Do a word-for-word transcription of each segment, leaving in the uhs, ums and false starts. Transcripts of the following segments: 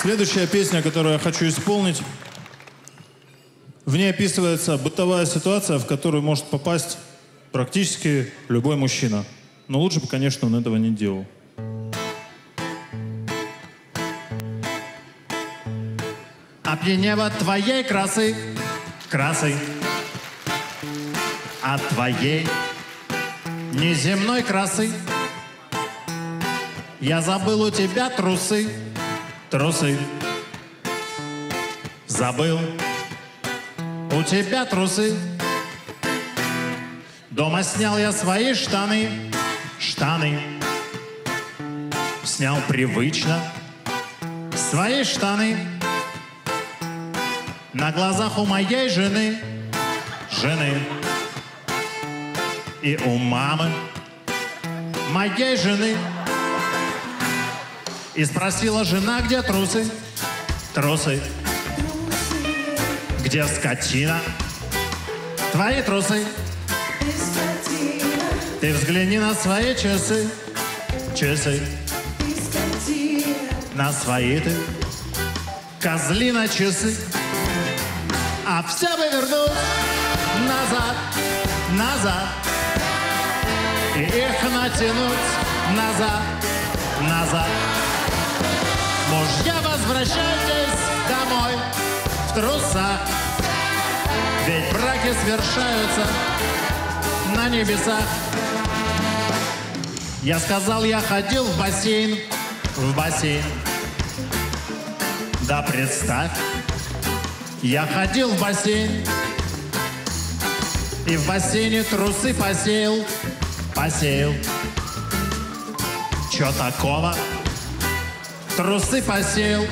Следующая песня, которую я хочу исполнить, в ней описывается бытовая ситуация, в которую может попасть практически любой мужчина. Но лучше бы, конечно, он этого не делал. Опьянела твоей красы, красы, от твоей неземной красы. Я забыл у тебя трусы, трусы. Забыл у тебя трусы. Дома снял я свои штаны, штаны. Снял привычно свои штаны. На глазах у моей жены, жены. И у мамы моей жены. И спросила жена, где трусы, трусы. Где скотина? Твои трусы. Ты взгляни на свои часы, часы. На свои ты, козлина, часы. А все бы вернуть назад, назад. И их натянуть назад, назад. Мужья, возвращайтесь домой в трусах. Ведь браки свершаются на небесах. Я сказал, я ходил в бассейн, в бассейн. Да представь, я ходил в бассейн. И в бассейне трусы посеял, посеял. Чё такого? Трусы посеял.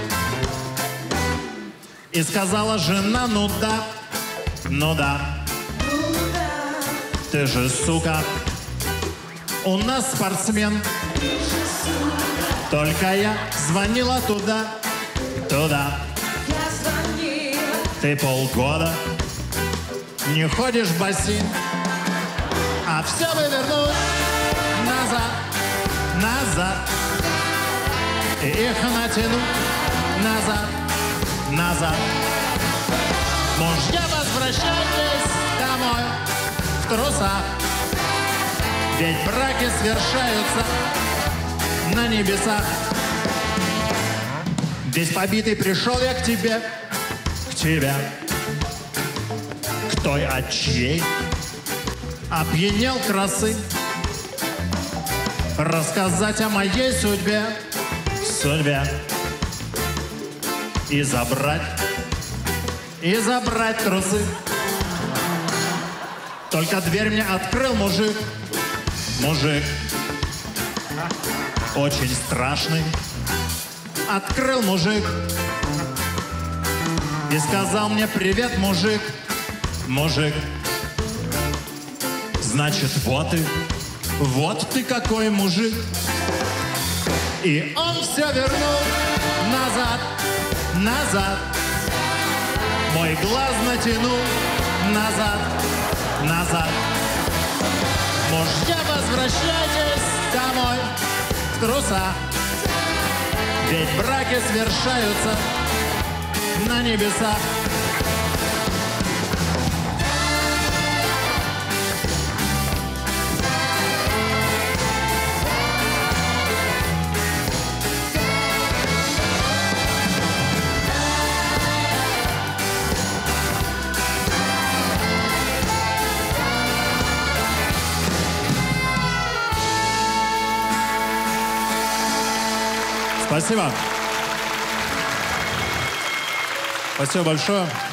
И сказала жена, ну да, ну да. Ты же, сука, у нас спортсмен. Только я звонила туда, туда. Ты полгода не ходишь в бассейн. А все бы вернуть назад, назад. И их натянуть назад, назад. Мужья, возвращайтесь домой в трусах. Ведь браки свершаются на небесах. Весь побитый пришел я к тебе, к тебе. К той, от чьей опьянел красы. Рассказать о моей судьбе, судьбе. И забрать, и забрать трусы. Только дверь мне открыл мужик, мужик. Очень страшный. Открыл мужик. И сказал мне, привет, мужик, мужик. Значит, вот ты, вот ты какой мужик. И он все вернул назад, назад. Мой глаз натянул назад, назад. Мужья, возвращайтесь домой в трусах. Ведь браки свершаются на небесах. Спасибо. Спасибо большое.